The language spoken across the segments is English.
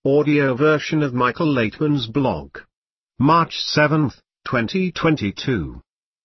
audio version of Michael Laitman's blog. March 7, 2022.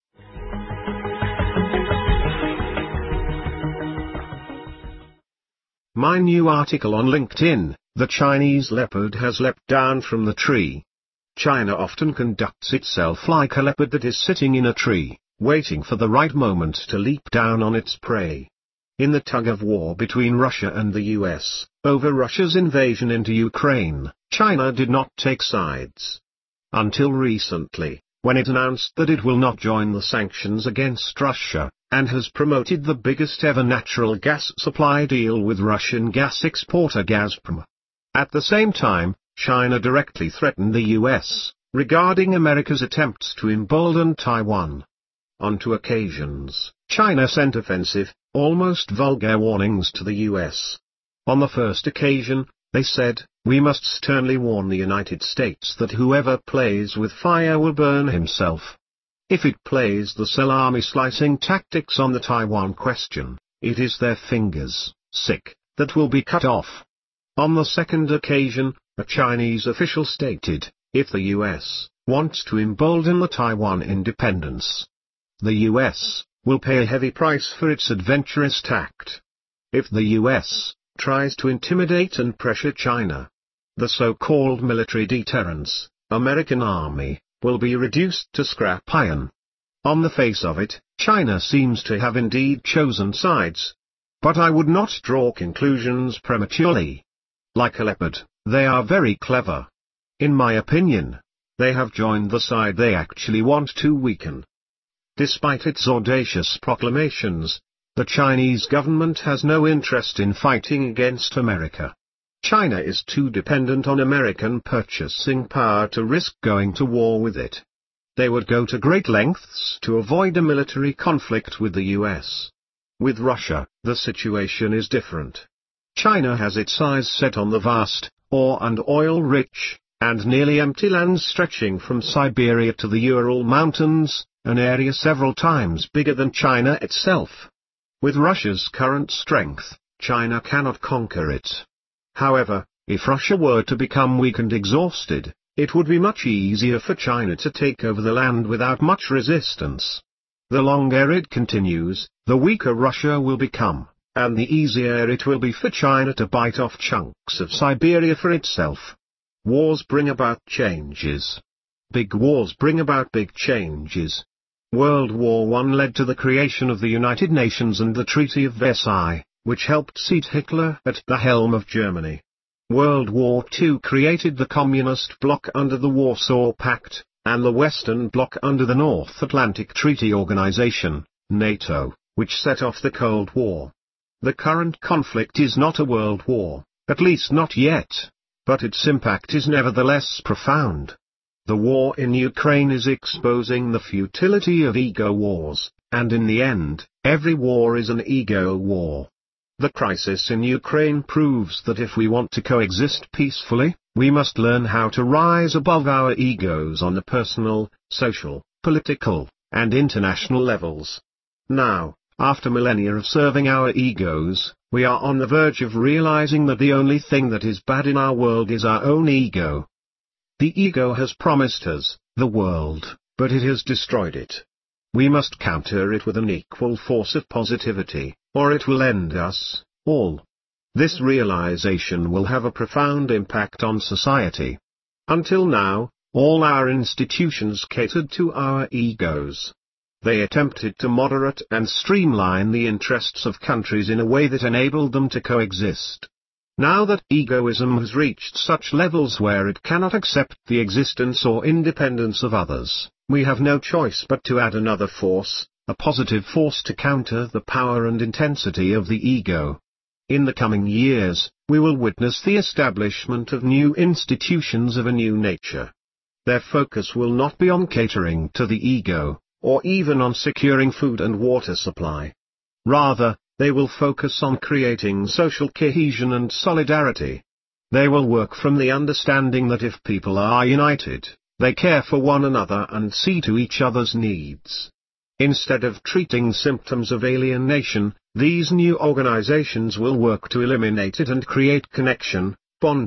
My new article on LinkedIn: the Chinese leopard has leapt down from the tree. China often conducts itself like a leopard that is sitting in a tree, waiting for the right moment to leap down on its prey. In the tug-of-war between Russia and the US, over Russia's invasion into Ukraine, China did not take sides. Until recently, when it announced that it will not join the sanctions against Russia, and has promoted the biggest ever natural gas supply deal with Russian gas exporter Gazprom. At the same time, China directly threatened the US, regarding America's attempts to embolden Taiwan. On two occasions, China sent offensive, almost vulgar warnings to the US. On the first occasion, they said, "We must sternly warn the United States that whoever plays with fire will burn himself. If it plays the salami-slicing tactics on the Taiwan question, it is their fingers, that will be cut off." On the second occasion, a Chinese official stated, if the US wants to embolden the Taiwan independence, the US will pay a heavy price for its adventurous tact. If the US tries to intimidate and pressure China, the so-called military deterrence, American army, will be reduced to scrap iron. On the face of it, China seems to have indeed chosen sides. But I would not draw conclusions prematurely. Like a leopard, they are very clever. In my opinion, they have joined the side they actually want to weaken. Despite its audacious proclamations, the Chinese government has no interest in fighting against America. China is too dependent on American purchasing power to risk going to war with it. They would go to great lengths to avoid a military conflict with the US. With Russia, the situation is different. China has its eyes set on the vast, ore and oil-rich, and nearly empty lands stretching from Siberia to the Ural Mountains, an area several times bigger than China itself. With Russia's current strength, China cannot conquer it. However, if Russia were to become weak and exhausted, it would be much easier for China to take over the land without much resistance. The longer it continues, the weaker Russia will become, and the easier it will be for China to bite off chunks of Siberia for itself. Wars bring about changes. Big wars bring about big changes. World War I led to the creation of the United Nations and the Treaty of Versailles, which helped seat Hitler at the helm of Germany. World War II created the Communist bloc under the Warsaw Pact, and the Western Bloc under the North Atlantic Treaty Organization, NATO, which set off the Cold War. The current conflict is not a world war, at least not yet, but its impact is nevertheless profound. The war in Ukraine is exposing the futility of ego wars, and in the end, every war is an ego war. The crisis in Ukraine proves that if we want to coexist peacefully, we must learn how to rise above our egos on the personal, social, political, and international levels. Now, after millennia of serving our egos, we are on the verge of realizing that the only thing that is bad in our world is our own ego. The ego has promised us the world, but it has destroyed it. We must counter it with an equal force of positivity, or it will end us all. This realization will have a profound impact on society. Until now, all our institutions catered to our egos. They attempted to moderate and streamline the interests of countries in a way that enabled them to coexist. Now that egoism has reached such levels where it cannot accept the existence or independence of others, we have no choice but to add another force, a positive force to counter the power and intensity of the ego. In the coming years, we will witness the establishment of new institutions of a new nature. Their focus will not be on catering to the ego, or even on securing food and water supply. Rather, they will focus on creating social cohesion and solidarity. They will work from the understanding that if people are united, they care for one another and see to each other's needs. Instead of treating symptoms of alienation, these new organizations will work to eliminate it and create connection, bonding,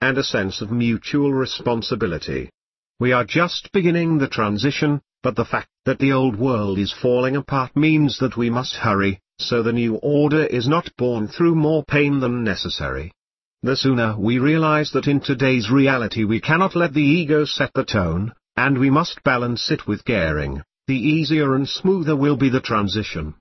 and a sense of mutual responsibility. We are just beginning the transition, but the fact that the old world is falling apart means that we must hurry, so the new order is not born through more pain than necessary. The sooner we realize that in today's reality we cannot let the ego set the tone, and we must balance it with caring, the easier and smoother will be the transition.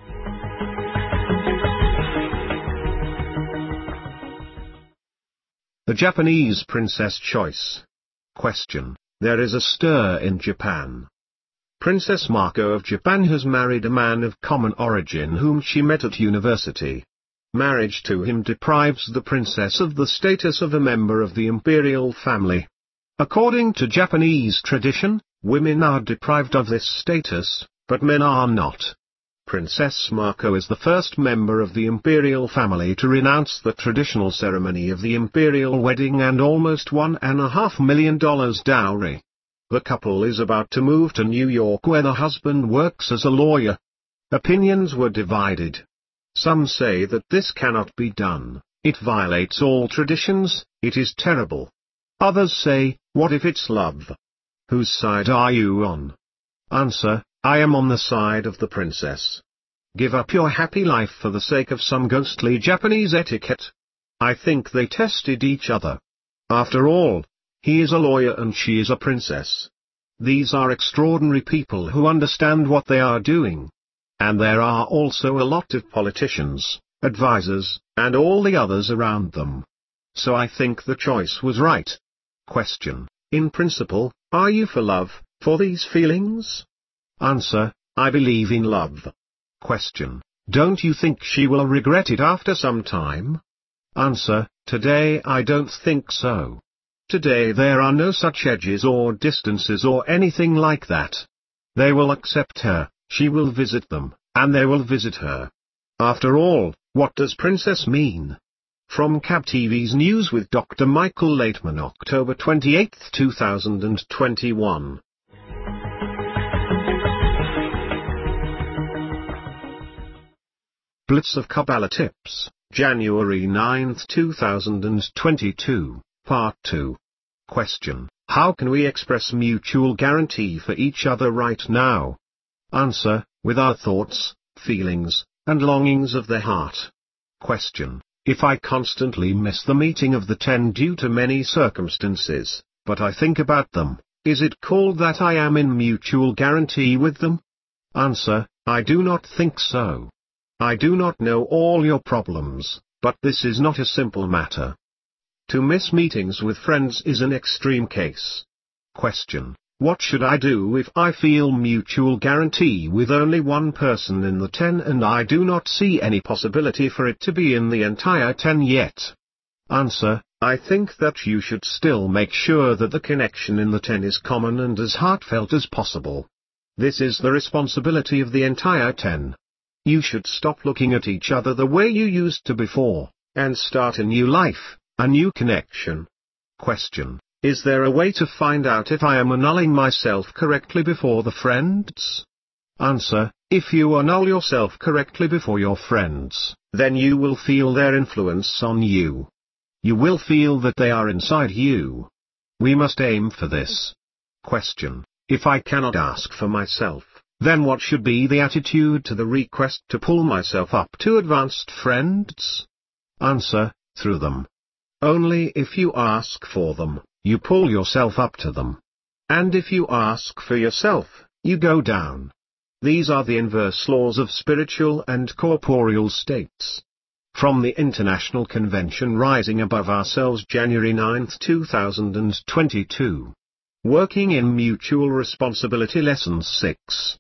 The Japanese princess choice. Question. There is a stir in Japan. Princess Mako of Japan has married a man of common origin whom she met at university. Marriage to him deprives the princess of the status of a member of the imperial family. According to Japanese tradition, women are deprived of this status, but men are not. Princess Mako is the first member of the imperial family to renounce the traditional ceremony of the imperial wedding and almost $1.5 million dowry. The couple is about to move to New York where the husband works as a lawyer. Opinions were divided. Some say that this cannot be done, it violates all traditions, it is terrible. Others say, what if it's love? Whose side are you on? Answer, I am on the side of the princess. Give up your happy life for the sake of some ghostly Japanese etiquette. I think they tested each other. After all, he is a lawyer and she is a princess. These are extraordinary people who understand what they are doing. And there are also a lot of politicians, advisors, and all the others around them. So I think the choice was right. Question. In principle, are you for love, for these feelings? Answer, I believe in love. Question. Don't you think she will regret it after some time? Answer, today I don't think so. Today there are no such edges or distances or anything like that. They will accept her, she will visit them, and they will visit her. After all, what does princess mean? From CAB TV's News with Dr. Michael Laitman, October 28, 2021. Blitz of Kabbalah Tips, January 9, 2022, Part 2. Question. How can we express mutual guarantee for each other right now? Answer, with our thoughts, feelings, and longings of the heart. Question. If I constantly miss the meeting of the 10 due to many circumstances, but I think about them, is it called that I am in mutual guarantee with them? Answer, I do not think so. I do not know all your problems, but this is not a simple matter. To miss meetings with friends is an extreme case. Question. What should I do if I feel mutual guarantee with only one person in the 10 and I do not see any possibility for it to be in the entire 10 yet? Answer, I think that you should still make sure that the connection in the 10 is common and as heartfelt as possible. This is the responsibility of the entire 10. You should stop looking at each other the way you used to before, and start a new life, a new connection. Question. Is there a way to find out if I am annulling myself correctly before the friends? Answer, if you annul yourself correctly before your friends, then you will feel their influence on you. You will feel that they are inside you. We must aim for this. Question. If I cannot ask for myself, then what should be the attitude to the request to pull myself up to advanced friends? Answer, through them. Only if you ask for them, you pull yourself up to them. And if you ask for yourself, you go down. These are the inverse laws of spiritual and corporeal states. From the International Convention Rising Above Ourselves, January 9, 2022. Working in Mutual Responsibility Lesson 6.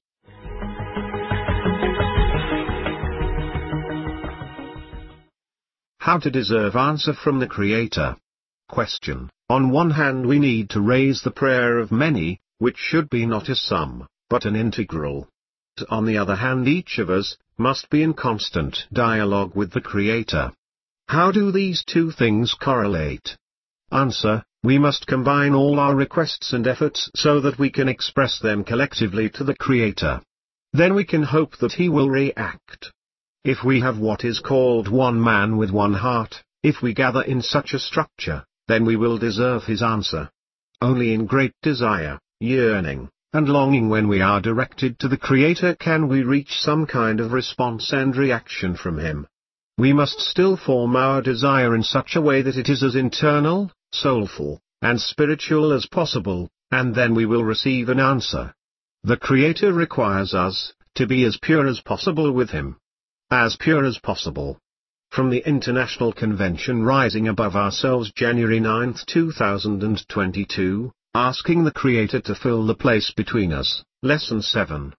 How to deserve answer from the Creator. Question. On one hand we need to raise the prayer of many, which should be not a sum, but an integral. On the other hand each of us must be in constant dialogue with the Creator. How do these two things correlate? Answer. We must combine all our requests and efforts so that we can express them collectively to the Creator. Then we can hope that He will react. If we have what is called one man with one heart, if we gather in such a structure, then we will deserve his answer. Only in great desire, yearning, and longing when we are directed to the Creator can we reach some kind of response and reaction from him. We must still form our desire in such a way that it is as internal, soulful, and spiritual as possible, and then we will receive an answer. The Creator requires us to be as pure as possible with him. As pure as possible. From the International Convention Rising Above Ourselves, January 9, 2022, asking the Creator to fill the place between us, Lesson 7.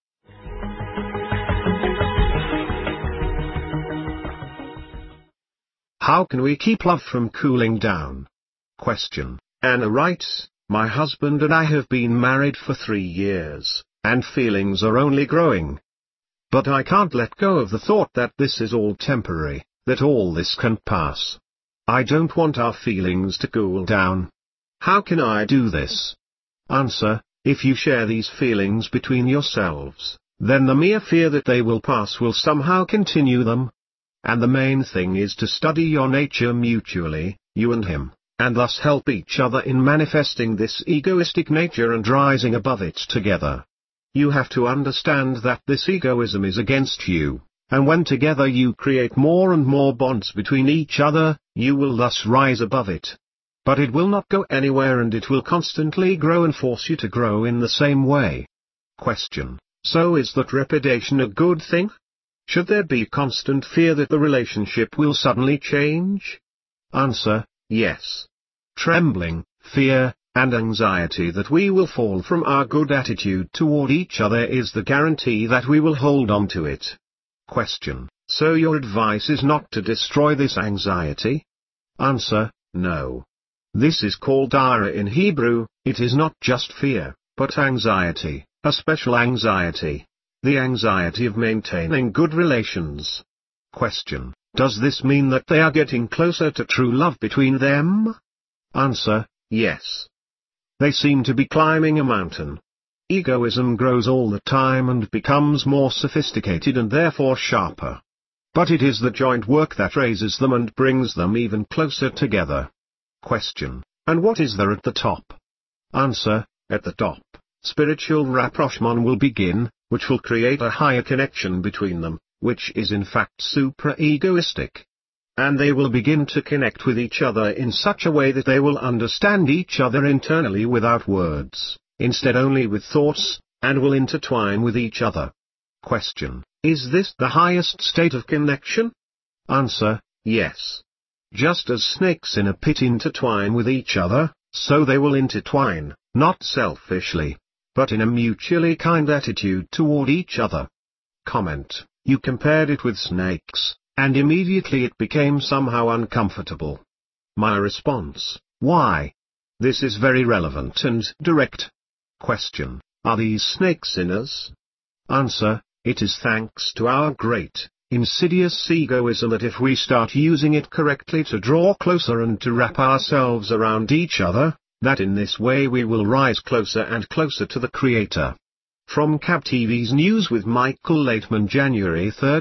How can we keep love from cooling down? Question. Anna writes, my husband and I have been married for 3 years, and feelings are only growing. But I can't let go of the thought that this is all temporary, that all this can pass. I don't want our feelings to cool down. How can I do this? Answer. If you share these feelings between yourselves, then the mere fear that they will pass will somehow continue them. And the main thing is to study your nature mutually, you and him, and thus help each other in manifesting this egoistic nature and rising above it together. You have to understand that this egoism is against you, and when together you create more and more bonds between each other, you will thus rise above it. But it will not go anywhere and it will constantly grow and force you to grow in the same way. Question. So is that repudiation a good thing? Should there be constant fear that the relationship will suddenly change? Answer. Yes. Trembling, fear, and anxiety that we will fall from our good attitude toward each other is the guarantee that we will hold on to it. Question. So your advice is not to destroy this anxiety? Answer. No. This is called ira in Hebrew. It is not just fear, but anxiety, a special anxiety. The anxiety of maintaining good relations. Question. Does this mean that they are getting closer to true love between them? Answer. Yes. They seem to be climbing a mountain. Egoism grows all the time and becomes more sophisticated and therefore sharper. But it is the joint work that raises them and brings them even closer together. Question. And what is there at the top? Answer. At the top, spiritual rapprochement will begin, which will create a higher connection between them, which is in fact supra-egoistic. And they will begin to connect with each other in such a way that they will understand each other internally without words, instead only with thoughts, and will intertwine with each other. Question. Is this the highest state of connection? Answer. Yes. Just as snakes in a pit intertwine with each other, so they will intertwine, not selfishly, but in a mutually kind attitude toward each other. Comment. You compared it with snakes, and immediately it became somehow uncomfortable. My response. Why? This is very relevant and direct. Question. Are these snakes sinners? Answer. It is thanks to our great, insidious egoism that if we start using it correctly to draw closer and to wrap ourselves around each other, that in this way we will rise closer and closer to the Creator. From CAB TV's News with Michael Laitman, January 3,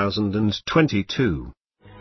2022.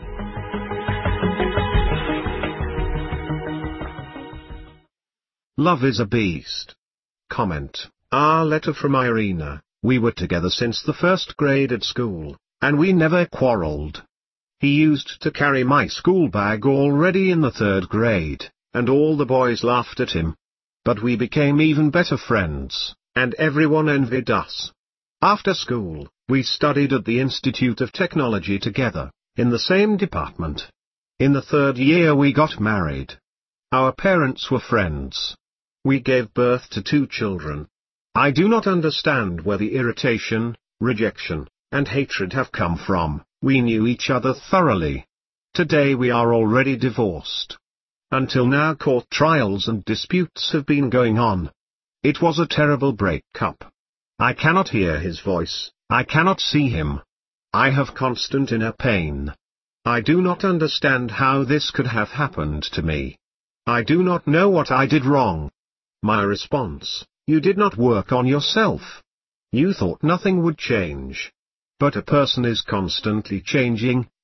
Love is a beast. Comment. Our letter from Irina. We were together since the first grade at school, and we never quarreled. He used to carry my school bag already in the 3rd grade, and all the boys laughed at him. But we became even better friends, and everyone envied us. After school, we studied at the Institute of Technology together, in the same department. In the 3rd year we got married. Our parents were friends. We gave birth to 2 children. I do not understand where the irritation, rejection, and hatred have come from. We knew each other thoroughly. Today we are already divorced. Until now court trials and disputes have been going on. It was a terrible break-up. I cannot hear his voice, I cannot see him. I have constant inner pain. I do not understand how this could have happened to me. I do not know what I did wrong. My response. You did not work on yourself. You thought nothing would change. But a person is constantly changing,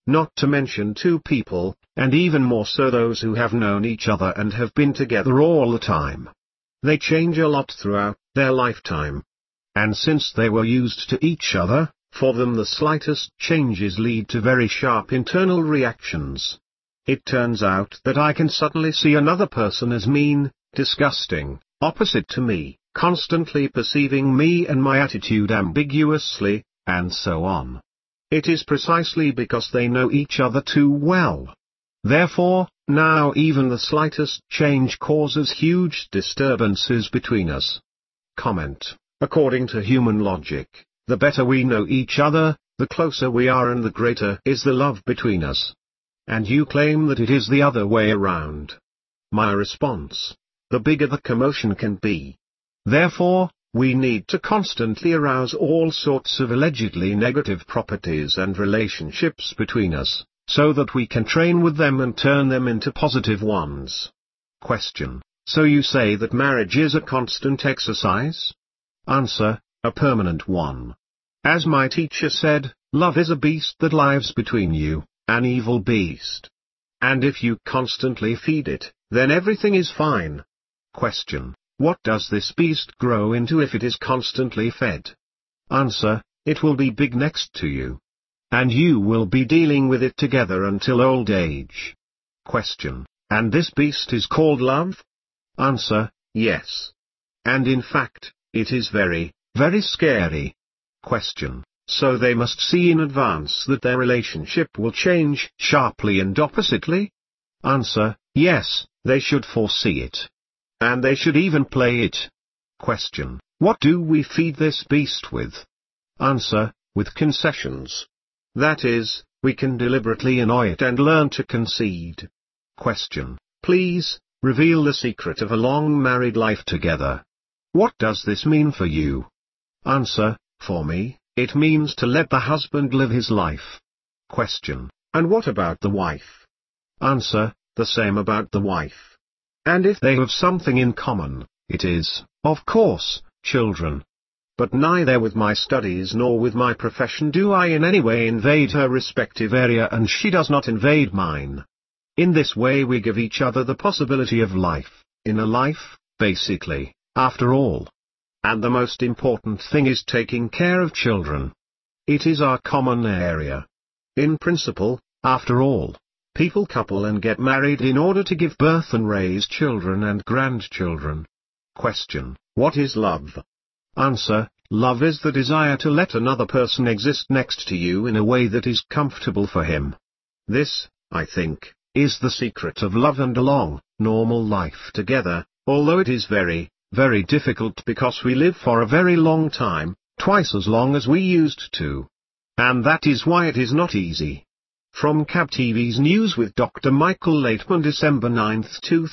not to mention two people, and even more so those who have known each other and have been together all the time. They change a lot throughout their lifetime. And since they were used to each other, for them the slightest changes lead to very sharp internal reactions. It turns out that I can suddenly see another person as mean, disgusting, opposite to me, constantly perceiving me and my attitude ambiguously, and so on. It is precisely because they know each other too well. Therefore, now even the slightest change causes huge disturbances between us. Comment. According to human logic, the better we know each other, the closer we are and the greater is the love between us. And you claim that it is the other way around. My response: the bigger the commotion can be. Therefore, we need to constantly arouse all sorts of allegedly negative properties and relationships between us, so that we can train with them and turn them into positive ones. Question. So you say that marriage is a constant exercise? Answer. A permanent one. As my teacher said, love is a beast that lives between you, an evil beast. And if you constantly feed it, then everything is fine. Question. What does this beast grow into if it is constantly fed? Answer. It will be big next to you. And you will be dealing with it together until old age. Question. And this beast is called love? Answer. Yes. And in fact, it is very, very scary. Question. So they must see in advance that their relationship will change sharply and oppositely? Answer. Yes, they should foresee it. And they should even play it. Question. What do we feed this beast with? Answer. With concessions. That is, we can deliberately annoy it and learn to concede. Question. Please, reveal the secret of a long married life together. What does this mean for you? Answer. For me, it means to let the husband live his life. Question. And what about the wife? Answer. The same about the wife. And if they have something in common, it is, of course, children. But neither with my studies nor with my profession do I in any way invade her respective area and she does not invade mine. In this way we give each other the possibility of life, in a life, basically, after all. And the most important thing is taking care of children. It is our common area. In principle, after all, people couple and get married in order to give birth and raise children and grandchildren. Question. What is love? Answer. Love is the desire to let another person exist next to you in a way that is comfortable for him. This, I think, is the secret of love and a long, normal life together, although it is very, very difficult because we live for a very long time, twice as long as we used to. And that is why it is not easy. From CAB TV's News with Dr. Michael Laitman, December 9,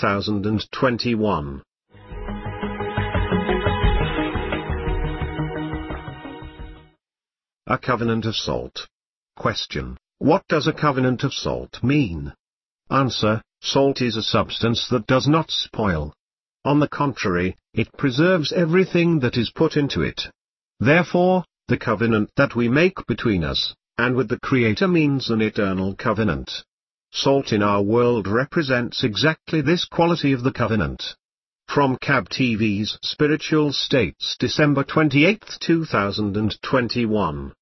2021. A covenant of salt. Question. What does a covenant of salt mean? Answer. Salt is a substance that does not spoil. On the contrary, it preserves everything that is put into it. Therefore, the covenant that we make between us, and with the Creator means an eternal covenant. Salt in our world represents exactly this quality of the covenant. From CAB TV's Spiritual States, December 28, 2021.